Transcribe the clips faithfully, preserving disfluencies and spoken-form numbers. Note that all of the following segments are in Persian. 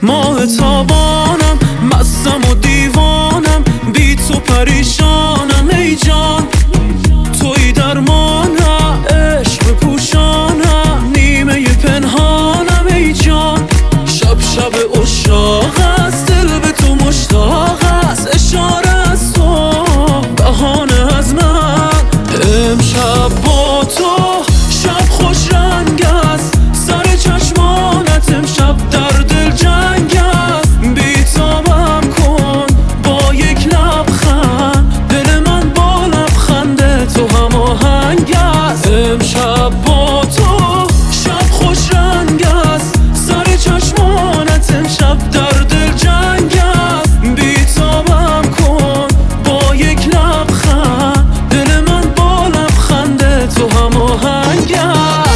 ماه تابانم، مستم و دیوانم، بی تو پریشانم ای جان. توی درمانم، عشق پوشانم، نیمه پنهانم ای جان. شب شب عشاق است، دل به تو مشتاق است، اشاره از تو بهانه از من. امشب با تو شب خوش رنگ است، سر چشمانت امشب در دل جنگ است. بیتابم کن با یک لبخند، دل من با لبخند تو هماهنگ است. امشب با تو شب خوش رنگ است، سر چشمانت امشب در دل جنگ است. بیتابم کن با یک لبخند، دل من با لبخند تو هماهنگ است.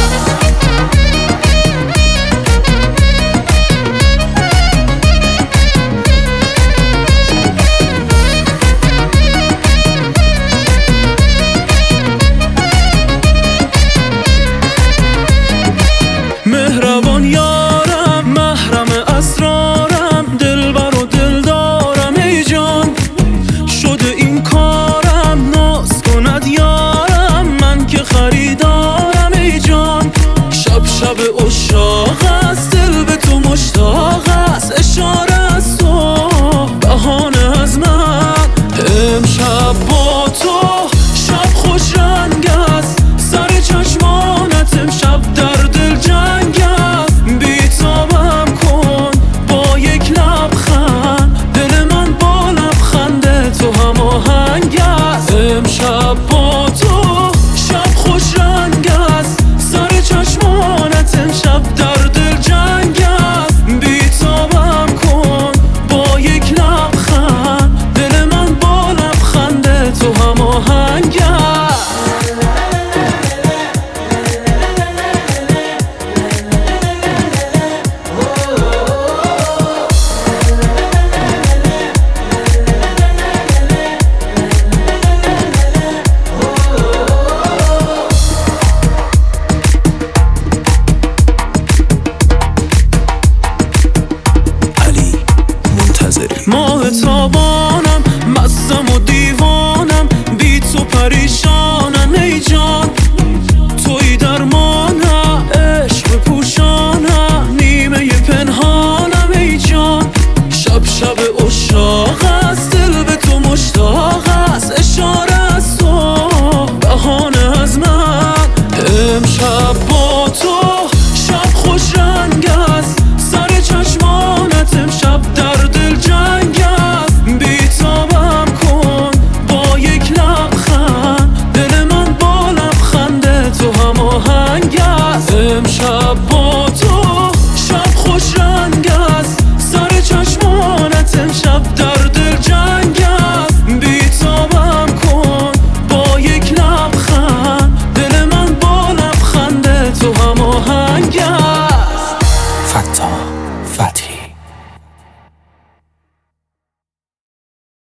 مهربان یارم، محرم اسرارم، دلبر و دلدارم ای جان. شده این کارم، ناز کند یارم، من که خریدارم ای جان. شب شب